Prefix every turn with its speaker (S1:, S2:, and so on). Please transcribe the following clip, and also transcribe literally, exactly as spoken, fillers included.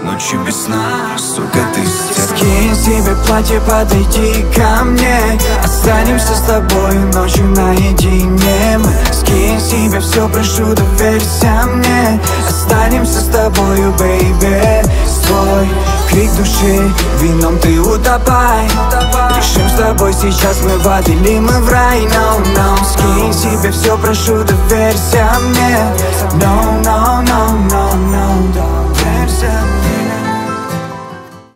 S1: ночью без сна, сука, ты стерва.
S2: Скинь себе платье, подойди ко мне, останемся с тобой ночью наедине. Мы скинь себе все, прошу, доверься мне, останемся с тобою, бейби. Свой крик души вином ты утопай, решим с тобой сейчас, мы в ад или мы в рай. No, no, скинь себе все, прошу, доверься мне. No,